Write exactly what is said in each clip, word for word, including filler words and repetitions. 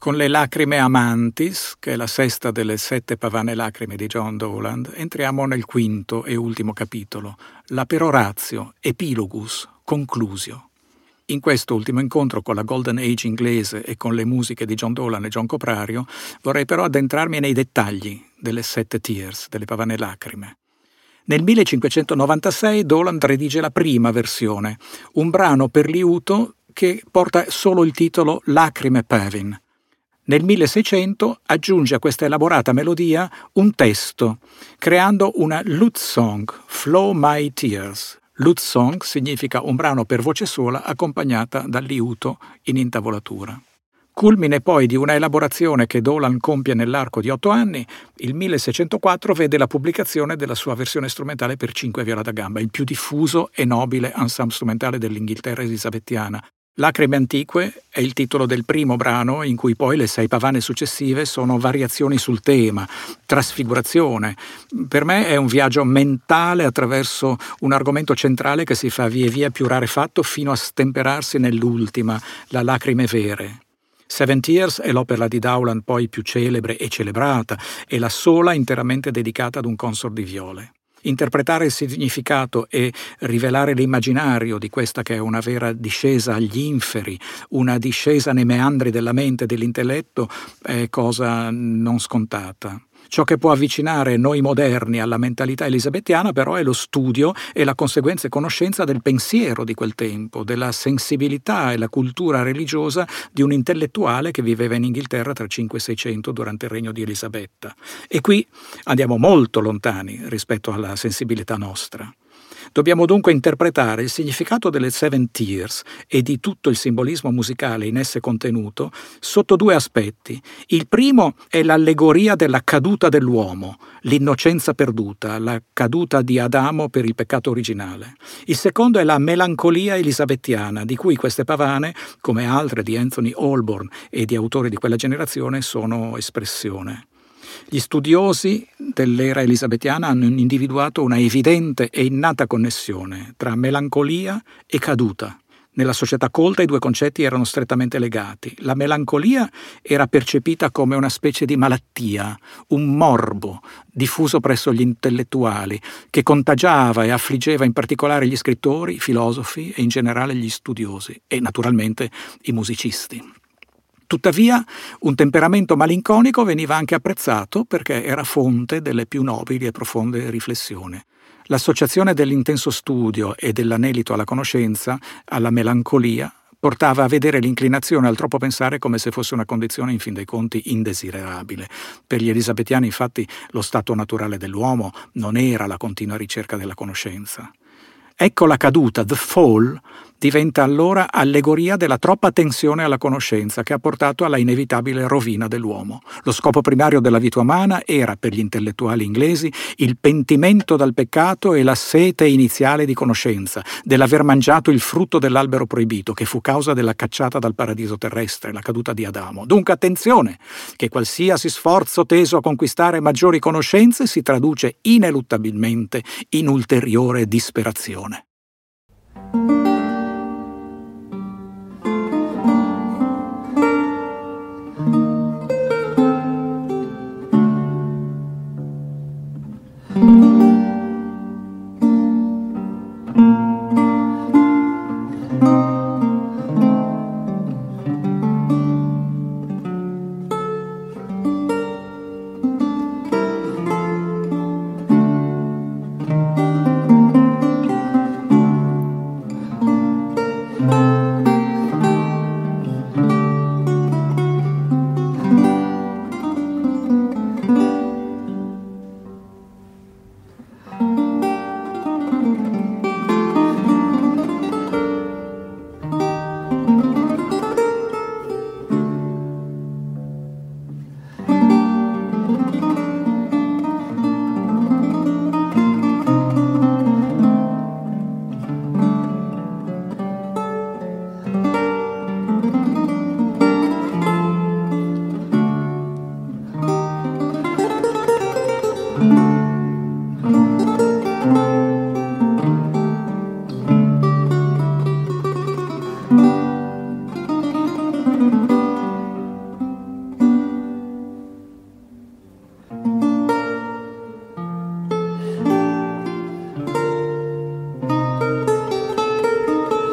Con le lacrime amantis, che è la sesta delle sette pavane lacrime di John Dowland, entriamo nel quinto e ultimo capitolo, la peroratio, epilogus, conclusio. In questo ultimo incontro con la Golden Age inglese e con le musiche di John Dowland e John Coprario, vorrei però addentrarmi nei dettagli delle sette tears, delle pavane lacrime. Nel millecinquecentonovantasei Dowland redige la prima versione, un brano per liuto che porta solo il titolo Lacrime Pavin. Nel milleseicento aggiunge a questa elaborata melodia un testo, creando una lute song, Flow My Tears. Lute song significa un brano per voce sola accompagnata dal liuto in intavolatura. Culmine poi di una elaborazione che Dowland compie nell'arco di otto anni, il milleseicentoquattro vede la pubblicazione della sua versione strumentale per cinque viola da gamba, il più diffuso e nobile ensemble strumentale dell'Inghilterra elisabettiana. Lacrime antiche è il titolo del primo brano, in cui poi le sei pavane successive sono variazioni sul tema, trasfigurazione. Per me è un viaggio mentale attraverso un argomento centrale che si fa via e via più rarefatto fino a stemperarsi nell'ultima, la Lacrime vere. Seven Tears è l'opera di Dowland poi più celebre e celebrata, e la sola interamente dedicata ad un consort di viole. Interpretare il significato e rivelare l'immaginario di questa che è una vera discesa agli inferi, una discesa nei meandri della mente e dell'intelletto, è cosa non scontata. Ciò che può avvicinare noi moderni alla mentalità elisabettiana però è lo studio e la conseguente conoscenza del pensiero di quel tempo, della sensibilità e la cultura religiosa di un intellettuale che viveva in Inghilterra tra il cinquecento e il seicento durante il regno di Elisabetta. E qui andiamo molto lontani rispetto alla sensibilità nostra. Dobbiamo dunque interpretare il significato delle Seven Tears e di tutto il simbolismo musicale in esse contenuto sotto due aspetti. Il primo è l'allegoria della caduta dell'uomo, l'innocenza perduta, la caduta di Adamo per il peccato originale. Il secondo è la melancolia elisabettiana, di cui queste pavane, come altre di Anthony Holborn e di autori di quella generazione, sono espressione. Gli studiosi dell'era elisabettiana hanno individuato una evidente e innata connessione tra melancolia e caduta. Nella società colta i due concetti erano strettamente legati. La melancolia era percepita come una specie di malattia, un morbo diffuso presso gli intellettuali, che contagiava e affliggeva in particolare gli scrittori, i filosofi e in generale gli studiosi e naturalmente i musicisti. Tuttavia, un temperamento malinconico veniva anche apprezzato perché era fonte delle più nobili e profonde riflessioni. L'associazione dell'intenso studio e dell'anelito alla conoscenza alla melancolia portava a vedere l'inclinazione al troppo pensare come se fosse una condizione in fin dei conti indesiderabile. Per gli elisabettiani, infatti, lo stato naturale dell'uomo non era la continua ricerca della conoscenza. Ecco la caduta, the fall, diventa allora allegoria della troppa tensione alla conoscenza che ha portato alla inevitabile rovina dell'uomo. Lo scopo primario della vita umana era, per gli intellettuali inglesi, il pentimento dal peccato e la sete iniziale di conoscenza, dell'aver mangiato il frutto dell'albero proibito, che fu causa della cacciata dal paradiso terrestre, la caduta di Adamo. Dunque attenzione, che qualsiasi sforzo teso a conquistare maggiori conoscenze si traduce ineluttabilmente in ulteriore disperazione.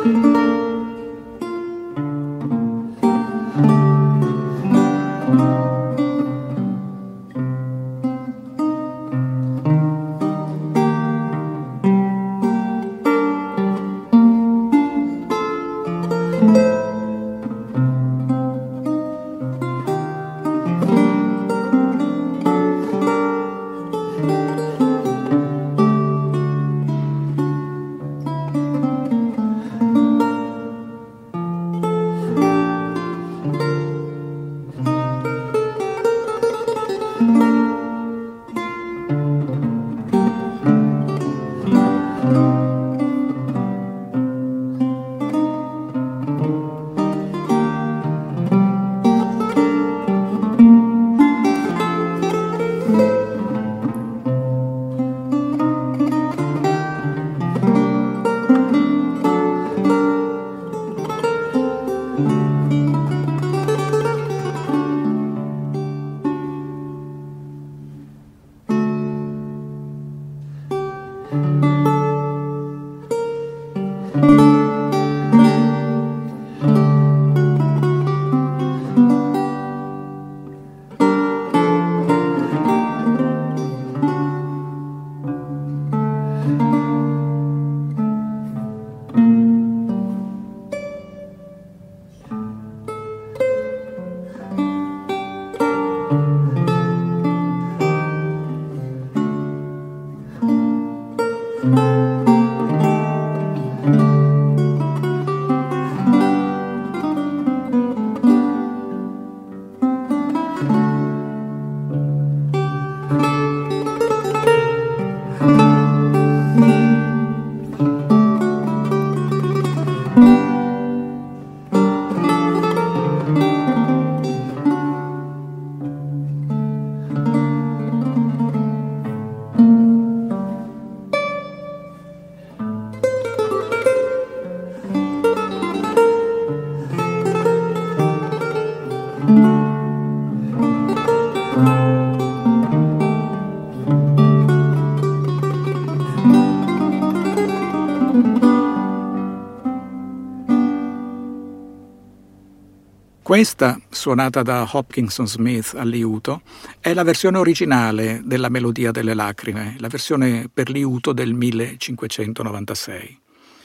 Questa, suonata da Hopkinson Smith al liuto, è la versione originale della Melodia delle lacrime, la versione per liuto del millecinquecentonovantasei.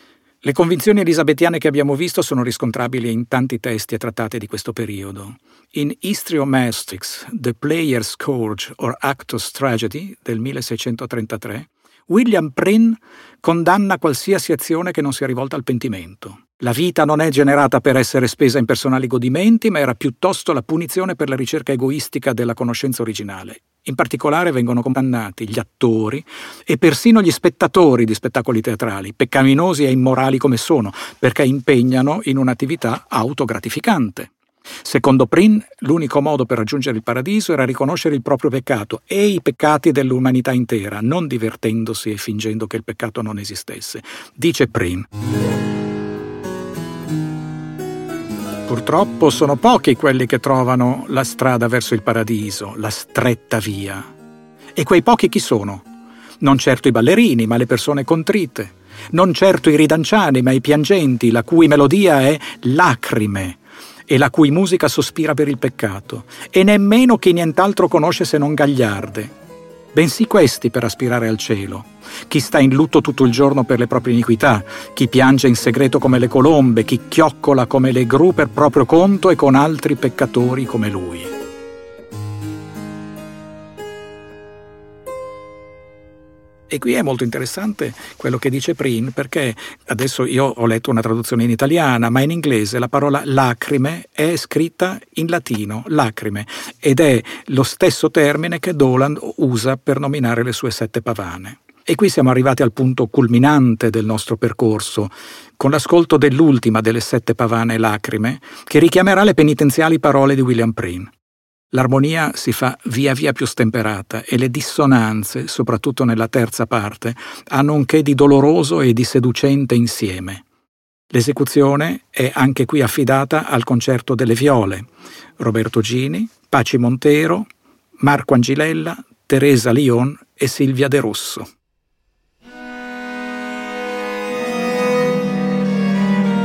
Le convinzioni elisabettiane che abbiamo visto sono riscontrabili in tanti testi e trattate di questo periodo. In Histrio-Maastricht's The Player's Scourge or Actor's Tragedy del milleseicentotrentatré, William Prynne condanna qualsiasi azione che non sia rivolta al pentimento. La vita non è generata per essere spesa in personali godimenti, ma era piuttosto la punizione per la ricerca egoistica della conoscenza originale. In particolare vengono condannati gli attori e persino gli spettatori di spettacoli teatrali, peccaminosi e immorali come sono, perché impegnano in un'attività autogratificante. Secondo Prynne, l'unico modo per raggiungere il paradiso era riconoscere il proprio peccato e i peccati dell'umanità intera, non divertendosi e fingendo che il peccato non esistesse. Dice Prynne: purtroppo sono pochi quelli che trovano la strada verso il paradiso, la stretta via. E quei pochi chi sono? Non certo i ballerini, ma le persone contrite. Non certo i ridanciani, ma i piangenti, la cui melodia è lacrime e la cui musica sospira per il peccato, e nemmeno chi nient'altro conosce se non gagliarde, bensì questi per aspirare al cielo. Chi sta in lutto tutto il giorno per le proprie iniquità, chi piange in segreto come le colombe, chi chioccola come le gru per proprio conto e con altri peccatori come lui. E qui è molto interessante quello che dice Prynne, perché adesso io ho letto una traduzione in italiana, ma in inglese la parola lacrime è scritta in latino, lacrime, ed è lo stesso termine che Doland usa per nominare le sue sette pavane. E qui siamo arrivati al punto culminante del nostro percorso, con l'ascolto dell'ultima delle sette pavane lacrime, che richiamerà le penitenziali parole di William Prynne. L'armonia si fa via via più stemperata e le dissonanze, soprattutto nella terza parte, hanno un che di doloroso e di seducente insieme. L'esecuzione è anche qui affidata al concerto delle viole: Roberto Gini, Paci Montero, Marco Angilella, Teresa Lion e Silvia De Rosso.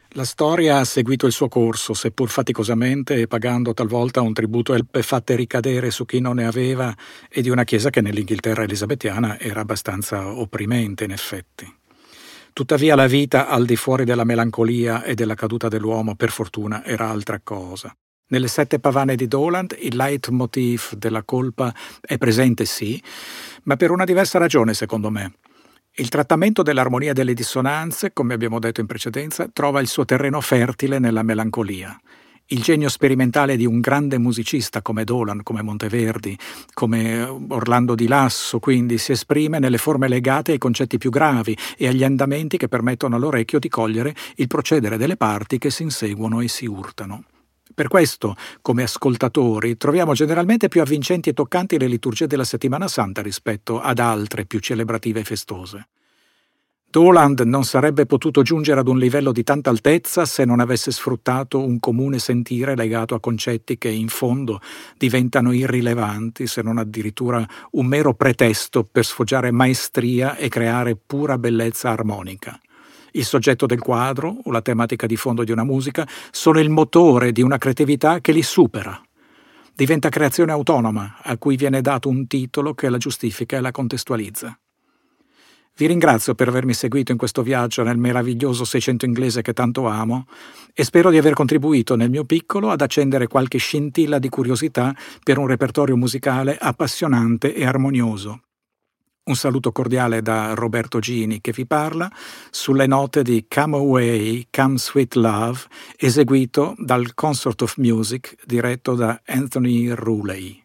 La storia ha seguito il suo corso, seppur faticosamente e pagando talvolta un tributo elpe fatte ricadere su chi non ne aveva, e di una chiesa che nell'Inghilterra elisabettiana era abbastanza opprimente in effetti. Tuttavia la vita al di fuori della melancolia e della caduta dell'uomo, per fortuna, era altra cosa. Nelle Sette pavane di Doland il leitmotiv della colpa è presente sì, ma per una diversa ragione secondo me. Il trattamento dell'armonia delle dissonanze, come abbiamo detto in precedenza, trova il suo terreno fertile nella melancolia. Il genio sperimentale di un grande musicista come Doland, come Monteverdi, come Orlando di Lasso, quindi, si esprime nelle forme legate ai concetti più gravi e agli andamenti che permettono all'orecchio di cogliere il procedere delle parti che si inseguono e si urtano. Per questo, come ascoltatori, troviamo generalmente più avvincenti e toccanti le liturgie della Settimana Santa rispetto ad altre più celebrative e festose. Doland non sarebbe potuto giungere ad un livello di tanta altezza se non avesse sfruttato un comune sentire legato a concetti che in fondo diventano irrilevanti, se non addirittura un mero pretesto per sfoggiare maestria e creare pura bellezza armonica. Il soggetto del quadro o la tematica di fondo di una musica sono il motore di una creatività che li supera. Diventa creazione autonoma, a cui viene dato un titolo che la giustifica e la contestualizza. Vi ringrazio per avermi seguito in questo viaggio nel meraviglioso Seicento inglese che tanto amo e spero di aver contribuito nel mio piccolo ad accendere qualche scintilla di curiosità per un repertorio musicale appassionante e armonioso. Un saluto cordiale da Roberto Gini che vi parla sulle note di Come Away, Come Sweet Love, eseguito dal Consort of Music diretto da Anthony Ruley.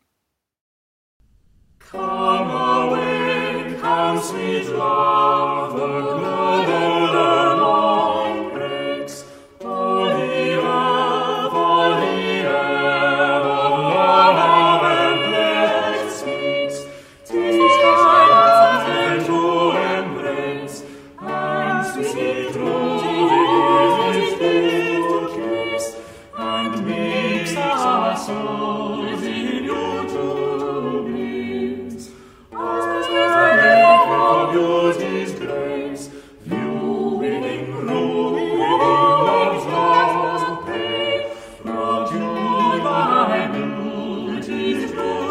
Come away, come sweet love, the good old morning breaks, all the earth, all the air, of love and bliss speaks, 'tis time to embrace, and sweet through his to kiss, and makes our souls in you to bliss. Beauty's grace, viewing, ruling love's laws of pain, brought you by beauty's true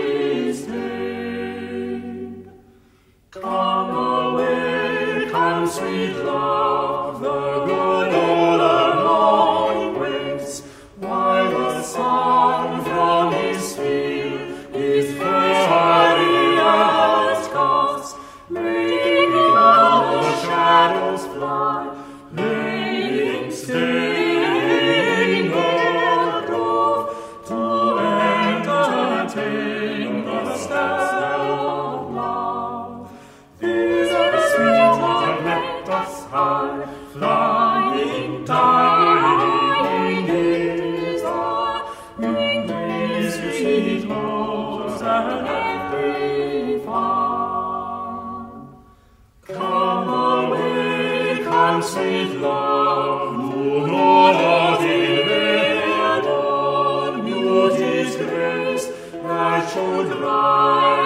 disdain. Come away, come sweet love, the good old morning waits, while the sun from his field his face radiance casts, making all the shadows fly, laying staying their grove to entertain the stars of love. These are the sweet that let us high, flying, dying is our, in these sweet homes and every farm. Come away, come sweet love, who knows in adorn beauty's grace that should rise.